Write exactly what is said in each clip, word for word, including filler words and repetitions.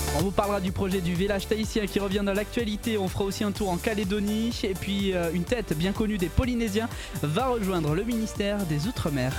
On vous parlera du projet du village tahitien qui revient dans l'actualité. On fera aussi un tour en Calédonie. Et puis euh, une tête bien connue des Polynésiens va rejoindre le ministère des Outre-mer.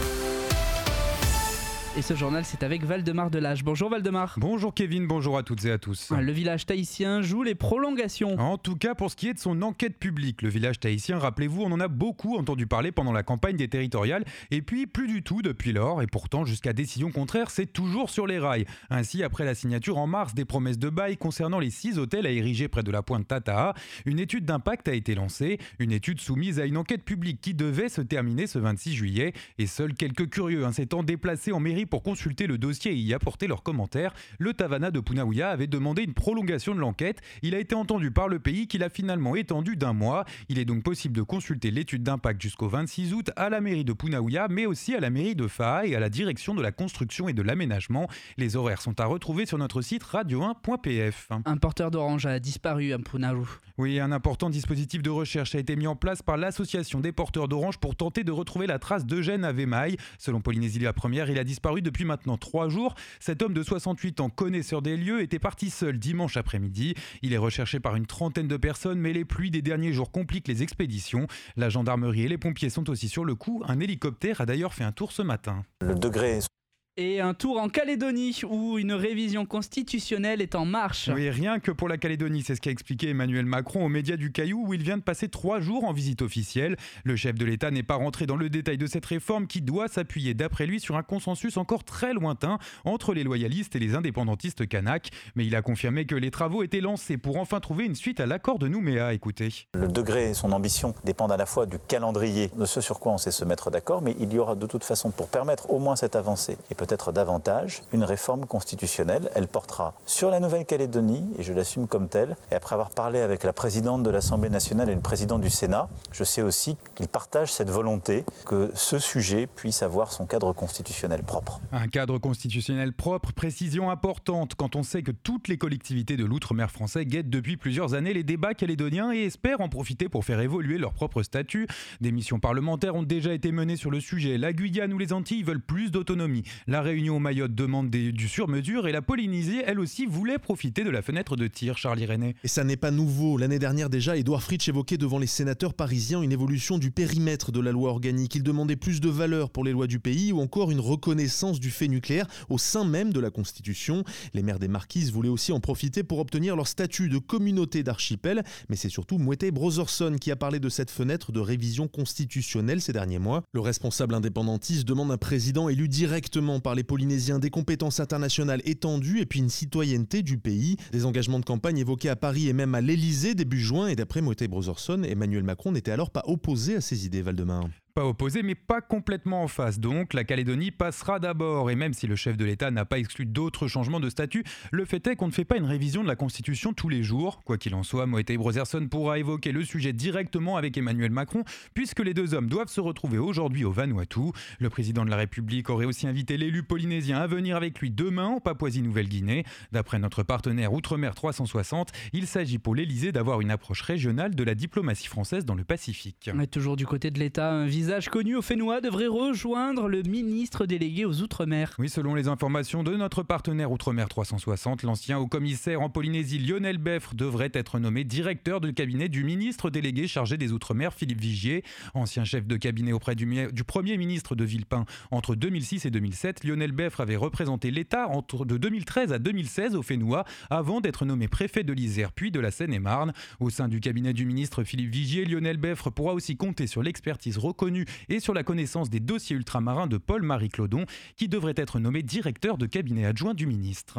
Et ce journal, c'est avec Valdemar Delage. Bonjour Valdemar. Bonjour Kevin, bonjour à toutes et à tous. Le village tahitien joue les prolongations. En tout cas, pour ce qui est de son enquête publique, le village tahitien, rappelez-vous, on en a beaucoup entendu parler pendant la campagne des territoriales, et puis plus du tout depuis lors, et pourtant, jusqu'à décision contraire, c'est toujours sur les rails. Ainsi, après la signature en mars des promesses de bail concernant les six hôtels à ériger près de la pointe Tataha, une étude d'impact a été lancée, une étude soumise à une enquête publique qui devait se terminer ce vingt-six juillet, et seuls quelques curieux hein, s'étant déplacés en mairie pour consulter le dossier et y apporter leurs commentaires, le Tavana de Punaouia avait demandé une prolongation de l'enquête. Il a été entendu par le pays qu'il a finalement étendu d'un mois. Il est donc possible de consulter l'étude d'impact jusqu'au vingt-six août à la mairie de Punaouia, mais aussi à la mairie de Faha et à la direction de la construction et de l'aménagement. Les horaires sont à retrouver sur notre site radio un point p f. Un porteur d'orange a disparu à Punaou. Oui, un important dispositif de recherche a été mis en place par l'association des porteurs d'orange pour tenter de retrouver la trace d'Eugène Avemaille. Selon Polynésie la Première, il a disparu depuis maintenant trois jours. Cet homme de soixante-huit ans, connaisseur des lieux, était parti seul dimanche après-midi. Il est recherché par une trentaine de personnes, mais les pluies des derniers jours compliquent les expéditions. La gendarmerie et les pompiers sont aussi sur le coup. Un hélicoptère a d'ailleurs fait un tour ce matin. Le degré Et un tour en Calédonie où une révision constitutionnelle est en marche. Oui, rien que pour la Calédonie, c'est ce qu'a expliqué Emmanuel Macron aux médias du Caillou où il vient de passer trois jours en visite officielle. Le chef de l'État n'est pas rentré dans le détail de cette réforme qui doit s'appuyer d'après lui sur un consensus encore très lointain entre les loyalistes et les indépendantistes kanaks. Mais il a confirmé que les travaux étaient lancés pour enfin trouver une suite à l'accord de Nouméa. Écoutez. Le degré et son ambition dépendent à la fois du calendrier, de ce sur quoi on sait se mettre d'accord, mais il y aura de toute façon pour permettre au moins cette avancée et peut-être davantage, une réforme constitutionnelle. Elle portera sur la Nouvelle-Calédonie, et je l'assume comme telle. Et après avoir parlé avec la présidente de l'Assemblée nationale et le président du Sénat, je sais aussi qu'ils partagent cette volonté que ce sujet puisse avoir son cadre constitutionnel propre. Un cadre constitutionnel propre, précision importante quand on sait que toutes les collectivités de l'outre-mer français guettent depuis plusieurs années les débats calédoniens et espèrent en profiter pour faire évoluer leur propre statut. Des missions parlementaires ont déjà été menées sur le sujet. La Guyane ou les Antilles veulent plus d'autonomie. La Réunion Mayotte demande des, du sur-mesure et la Polynésie, elle aussi, voulait profiter de la fenêtre de tir. Charles Irénée. Et ça n'est pas nouveau. L'année dernière déjà, Édouard Fritsch évoquait devant les sénateurs parisiens une évolution du périmètre de la loi organique. Il demandait plus de valeur pour les lois du pays ou encore une reconnaissance du fait nucléaire au sein même de la Constitution. Les maires des Marquises voulaient aussi en profiter pour obtenir leur statut de communauté d'archipel. Mais c'est surtout Moetai Brotherson qui a parlé de cette fenêtre de révision constitutionnelle ces derniers mois. Le responsable indépendantiste demande un président élu directement par les Polynésiens, des compétences internationales étendues et puis une citoyenneté du pays. Des engagements de campagne évoqués à Paris et même à l'Elysée début juin. Et d'après Moetai Brotherson, Emmanuel Macron n'était alors pas opposé à ces idées, Valdemar. Pas opposé, mais pas complètement en face. Donc, la Calédonie passera d'abord. Et même si le chef de l'État n'a pas exclu d'autres changements de statut, le fait est qu'on ne fait pas une révision de la Constitution tous les jours. Quoi qu'il en soit, Moetai Brotherson pourra évoquer le sujet directement avec Emmanuel Macron, puisque les deux hommes doivent se retrouver aujourd'hui au Vanuatu. Le président de la République aurait aussi invité l'élu polynésien à venir avec lui demain en Papouasie-Nouvelle-Guinée. D'après notre partenaire Outre-mer trois cent soixante, il s'agit pour l'Élysée d'avoir une approche régionale de la diplomatie française dans le Pacifique. On est toujours du côté de l'État, un visage connu au Fénois devrait rejoindre le ministre délégué aux Outre-mer. Oui, selon les informations de notre partenaire Outre-mer trois cent soixante, l'ancien haut-commissaire en Polynésie Lionel Beffre devrait être nommé directeur de cabinet du ministre délégué chargé des Outre-mer Philippe Vigier. Ancien chef de cabinet auprès du, du premier ministre de Villepin entre deux mille six et deux mille sept, Lionel Beffre avait représenté l'État entre de deux mille treize à deux mille seize au Fénois avant d'être nommé préfet de l'Isère puis de la Seine-et-Marne. Au sein du cabinet du ministre Philippe Vigier, Lionel Beffre pourra aussi compter sur l'expertise reconnue et sur la connaissance des dossiers ultramarins de Paul-Marie Clodon, qui devrait être nommé directeur de cabinet adjoint du ministre.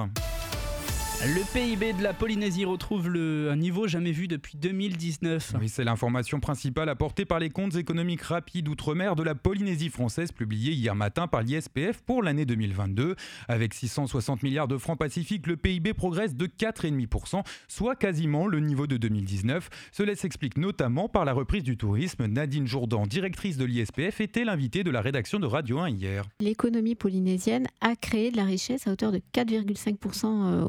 Le P I B de la Polynésie retrouve le, un niveau jamais vu depuis deux mille dix-neuf. Oui, c'est l'information principale apportée par les comptes économiques rapides outre-mer de la Polynésie française publiés hier matin par l'I S P F pour l'année deux mille vingt-deux. Avec six cent soixante milliards de francs pacifiques, le P I B progresse de quatre virgule cinq pour cent, soit quasiment le niveau de deux mille dix-neuf. Cela s'explique notamment par la reprise du tourisme. Nadine Jourdan, directrice de l'I S P F, était l'invitée de la rédaction de Radio un hier. L'économie polynésienne a créé de la richesse à hauteur de quatre virgule cinq pour cent au cours de l'année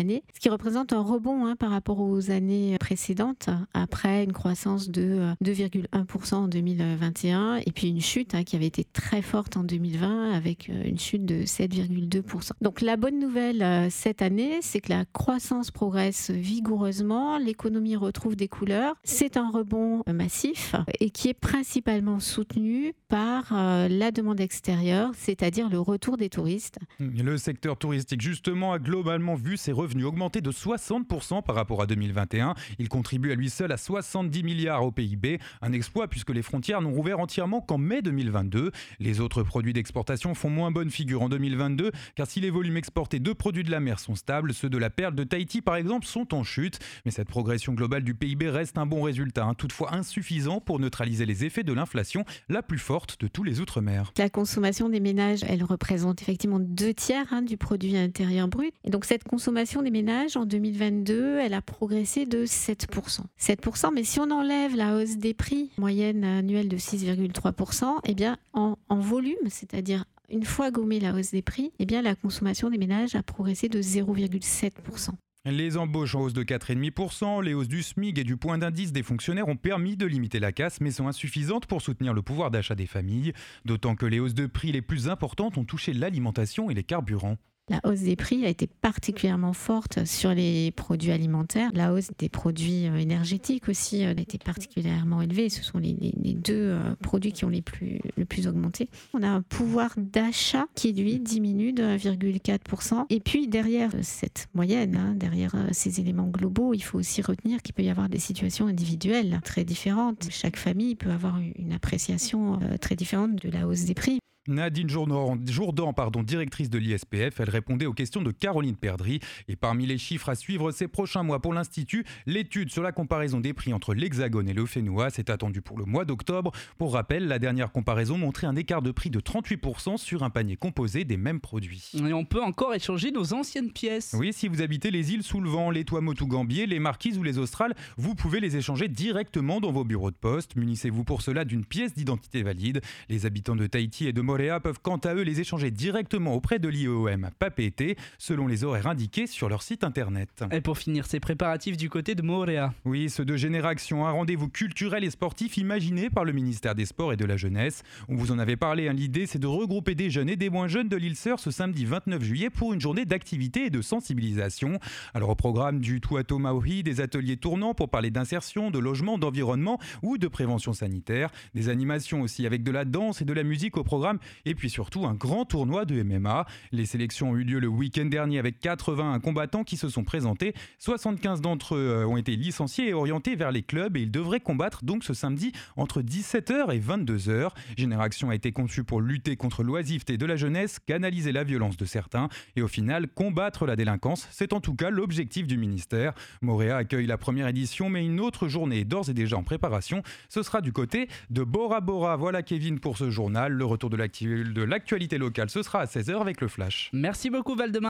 l'année, ce qui représente un rebond hein, par rapport aux années précédentes, après une croissance de deux virgule un pour cent en deux mille vingt et un, et puis une chute hein, qui avait été très forte en deux mille vingt, avec une chute de sept virgule deux pour cent. Donc la bonne nouvelle cette année, c'est que la croissance progresse vigoureusement, l'économie retrouve des couleurs, c'est un rebond massif et qui est principalement soutenu par la demande extérieure, c'est-à-dire le retour des touristes. Le secteur touristique, justement, a globalement vu ses revenus augmenter de soixante pour cent par rapport à deux mille vingt et un. Il contribue à lui seul à soixante-dix milliards au P I B, un exploit puisque les frontières n'ont rouvert entièrement qu'en mai deux mille vingt-deux. Les autres produits d'exportation font moins bonne figure en deux mille vingt-deux, car si les volumes exportés de produits de la mer sont stables, ceux de la perle de Tahiti par exemple sont en chute. Mais cette progression globale du P I B reste un bon résultat, hein, toutefois insuffisant pour neutraliser les effets de l'inflation, la plus forte de tous les outre-mer. La consommation des ménages, elle représente effectivement deux tiers hein, du produit intérieur brut. Et donc cette consommation des ménages en deux mille vingt-deux, elle a progressé de sept pour cent. sept pour cent, mais si on enlève la hausse des prix, moyenne annuelle de six virgule trois pour cent, eh bien en, en volume, c'est-à-dire une fois gommée la hausse des prix, eh bien la consommation des ménages a progressé de zéro virgule sept pour cent. Les embauches en hausse de quatre virgule cinq pour cent, les hausses du SMIC et du point d'indice des fonctionnaires ont permis de limiter la casse, mais sont insuffisantes pour soutenir le pouvoir d'achat des familles, d'autant que les hausses de prix les plus importantes ont touché l'alimentation et les carburants. La hausse des prix a été particulièrement forte sur les produits alimentaires. La hausse des produits énergétiques aussi a été particulièrement élevée. Ce sont les, les, les deux produits qui ont les plus, le plus augmenté. On a un pouvoir d'achat qui, lui, diminue de un virgule quatre pour cent. Et puis, derrière cette moyenne, hein, derrière ces éléments globaux, il faut aussi retenir qu'il peut y avoir des situations individuelles très différentes. Chaque famille peut avoir une appréciation très différente de la hausse des prix. Nadine Jourdan, Jourdan pardon, directrice de l'I S P F, elle répondait aux questions de Caroline Perdry. Et parmi les chiffres à suivre ces prochains mois pour l'Institut, l'étude sur la comparaison des prix entre l'Hexagone et le Fénois s'est attendue pour le mois d'octobre. Pour rappel, la dernière comparaison montrait un écart de prix de trente-huit pour cent sur un panier composé des mêmes produits. Et on peut encore échanger nos anciennes pièces. Oui, si vous habitez les îles sous le vent, les Tuamotu-Gambier, les Marquises ou les Australes, vous pouvez les échanger directement dans vos bureaux de poste. Munissez-vous pour cela d'une pièce d'identité valide. Les habitants de Tahiti et de Moorea peuvent quant à eux les échanger directement auprès de l'I O M Papeete, selon les horaires indiqués sur leur site internet. Et pour finir, ces préparatifs du côté de Moorea. Oui, ceux de Génération, un rendez-vous culturel et sportif imaginé par le ministère des Sports et de la Jeunesse. On vous en avait parlé, hein, l'idée c'est de regrouper des jeunes et des moins jeunes de l'île Sœur ce samedi vingt-neuf juillet pour une journée d'activité et de sensibilisation. Alors au programme du Tuato Maori, des ateliers tournants pour parler d'insertion, de logement, d'environnement ou de prévention sanitaire. Des animations aussi avec de la danse et de la musique au programme. Et puis surtout un grand tournoi de M M A. Les sélections ont eu lieu le week-end dernier avec quatre-vingt-un combattants qui se sont présentés. soixante-quinze d'entre eux ont été licenciés et orientés vers les clubs et ils devraient combattre donc ce samedi entre dix-sept heures et vingt-deux heures. Génération a été conçue pour lutter contre l'oisiveté de la jeunesse, canaliser la violence de certains et au final combattre la délinquance. C'est en tout cas l'objectif du ministère. Moorea accueille la première édition mais une autre journée est d'ores et déjà en préparation. Ce sera du côté de Bora Bora. Voilà Kevin pour ce journal. Le retour de l'activité de l'actualité locale, ce sera à seize heures avec le Flash. Merci beaucoup Valdemar.